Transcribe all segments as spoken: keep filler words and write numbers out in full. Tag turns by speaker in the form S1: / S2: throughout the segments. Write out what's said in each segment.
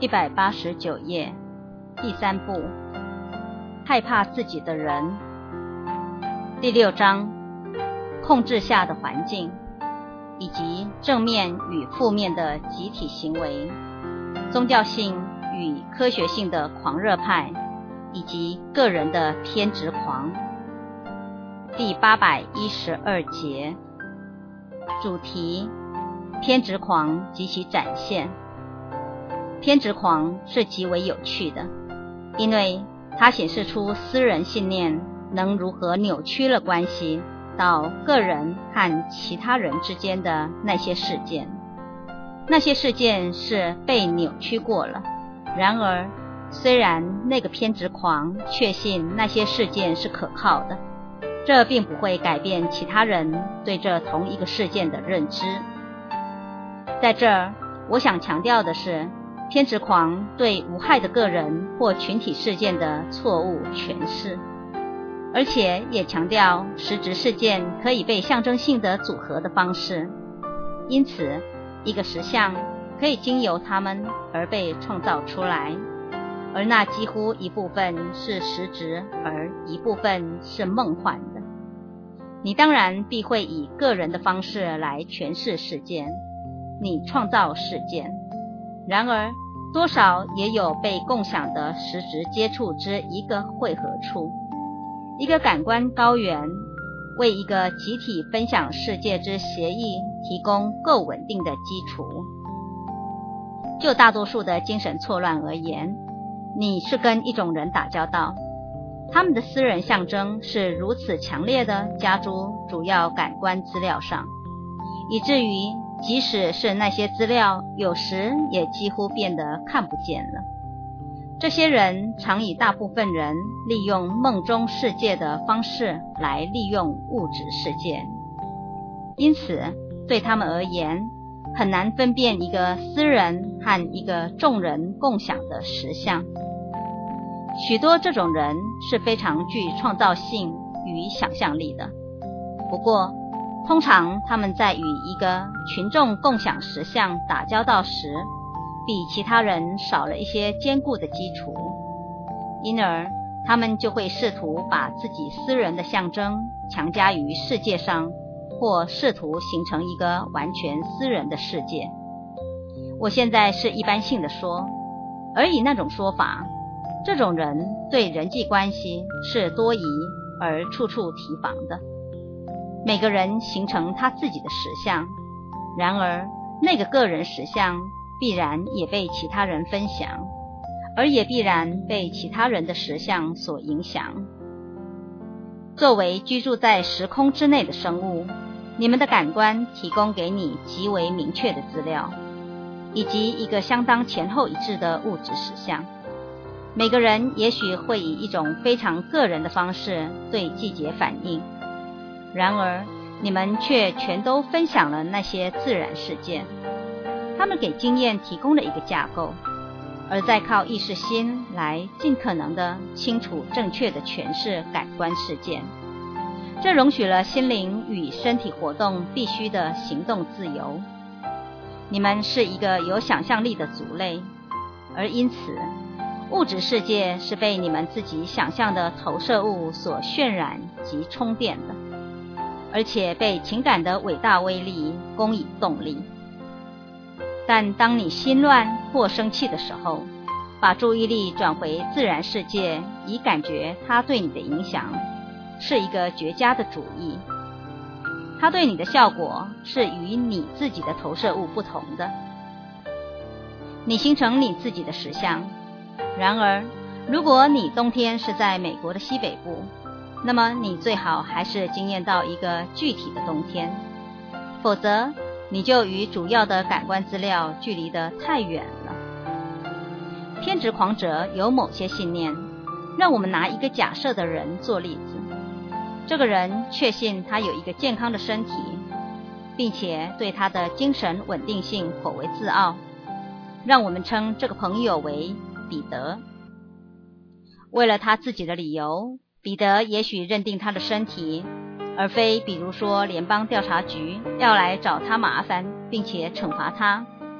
S1: 一百八十九页，第三部，害怕自己的人。第六章，控制下的环境，以及正面与负面的集体行为，宗教性与科学性的狂热派，以及个人的偏执狂。第八百一十二节，主题：偏执狂及其展现。偏执狂是极为有趣的，因为它显示出私人信念能如何扭曲了关系到个人和其他人之间的那些事件。那些事件是被扭曲过了，然而虽然那个偏执狂确信那些事件是可靠的，这并不会改变其他人对这同一个事件的认知。在这儿，我想强调的是，偏执狂对无害的个人或群体事件的错误诠释，而且也强调实质事件可以被象征性的组合的方式。因此，一个实相可以经由它们而被创造出来，而那几乎一部分是实质，而一部分是梦幻的。你当然必会以个人的方式来诠释事件，你创造事件，然而多少也有被共享的实质接触之一个汇合处，一个感官高原，为一个集体分享世界之协议提供够稳定的基础。就大多数的精神错乱而言，你是跟一种人打交道，他们的私人象征是如此强烈的加诸主要感官资料上，以至于即使是那些资料有时也几乎变得看不见了。这些人常以大部分人利用梦中世界的方式来利用物质世界，因此对他们而言很难分辨一个私人和一个众人共享的实相。许多这种人是非常具创造性与想象力的，不过通常他们在与一个群众共享实相打交道时，比其他人少了一些坚固的基础，因而他们就会试图把自己私人的象征强加于世界上，或试图形成一个完全私人的世界。我现在是一般性的说，而以那种说法，这种人对人际关系是多疑而处处提防的。每个人形成他自己的实相，然而那个个人实相必然也被其他人分享，而也必然被其他人的实相所影响。作为居住在时空之内的生物，你们的感官提供给你极为明确的资料，以及一个相当前后一致的物质实相。每个人也许会以一种非常个人的方式对季节反应，然而你们却全都分享了那些自然事件，他们给经验提供了一个架构，而再靠意识心来尽可能的清楚正确的诠释感官事件。这容许了心灵与身体活动必须的行动自由。你们是一个有想象力的族类，而因此物质世界是被你们自己想象的投射物所渲染及充电的，而且被情感的伟大威力供以动力。但当你心乱或生气的时候，把注意力转回自然世界，以感觉它对你的影响，是一个绝佳的主意。它对你的效果是与你自己的投射物不同的。你形成你自己的实相，然而如果你冬天是在美国的西北部，那么你最好还是经验到一个具体的冬天，否则你就与主要的感官资料距离得太远了。偏执狂者有某些信念，让我们拿一个假设的人做例子。这个人确信他有一个健康的身体，并且对他的精神稳定性颇为自傲。让我们称这个朋友为彼得。为了他自己的理由，彼得也许认定他的身体，而非比如说联邦调查局要来找他麻烦并且惩罚他。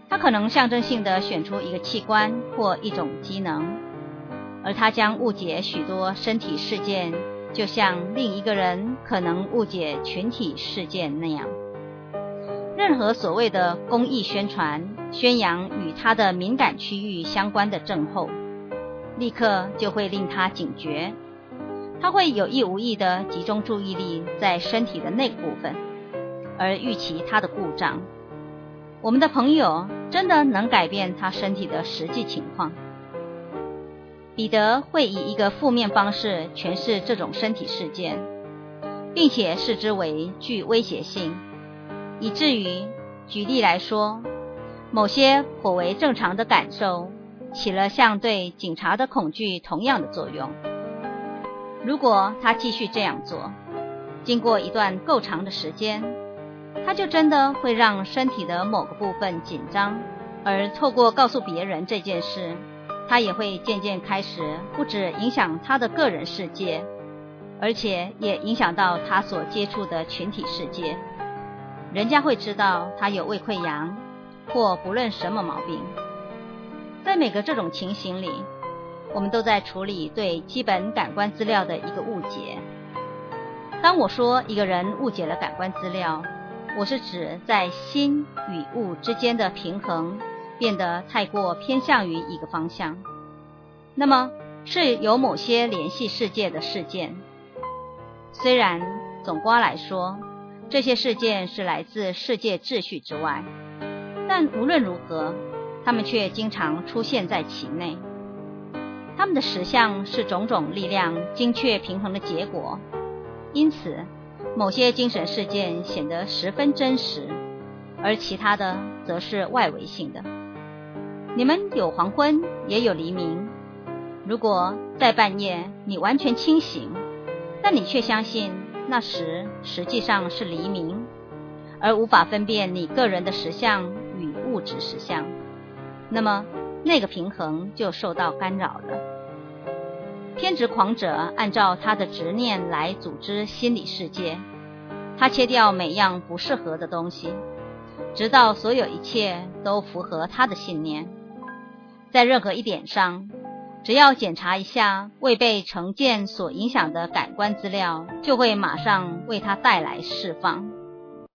S1: 他可能象征性地选出一个器官或一种机能，而他将误解许多身体事件，就像另一个人可能误解群体事件那样。任何所谓的公益宣传，宣扬与他的敏感区域相关的症候，立刻就会令他警觉，他会有意无意地集中注意力在身体的那个部分，而预期他的故障。我们的朋友真的能改变他身体的实际情况。彼得会以一个负面方式诠释这种身体事件，并且视之为具威胁性，以至于举例来说，某些颇为正常的感受起了像对警察的恐惧同样的作用。如果他继续这样做，经过一段够长的时间，他就真的会让身体的某个部分紧张，而透过告诉别人这件事，他也会渐渐开始不只影响他的个人世界，而且也影响到他所接触的群体世界。人家会知道他有胃溃疡或不论什么毛病。在每个这种情形里，我们都在处理对基本感官资料的一个误解。当我说一个人误解了感官资料，我是指在心与物之间的平衡变得太过偏向于一个方向，那么是有某些联系世界的事件。虽然总括来说，这些事件是来自世界秩序之外，但无论如何，它们却经常出现在其内。它们的实相是种种力量精确平衡的结果，因此某些精神事件显得十分真实，而其他的则是外围性的。你们有黄昏，也有黎明。如果在半夜你完全清醒，但你却相信那时实际上是黎明，而无法分辨你个人的实相与物质实相，那么那个平衡就受到干扰了。偏执狂者按照他的执念来组织心理世界，他切掉每样不适合的东西，直到所有一切都符合他的信念。在任何一点上，只要检查一下未被成见所影响的感官资料，就会马上为他带来释放。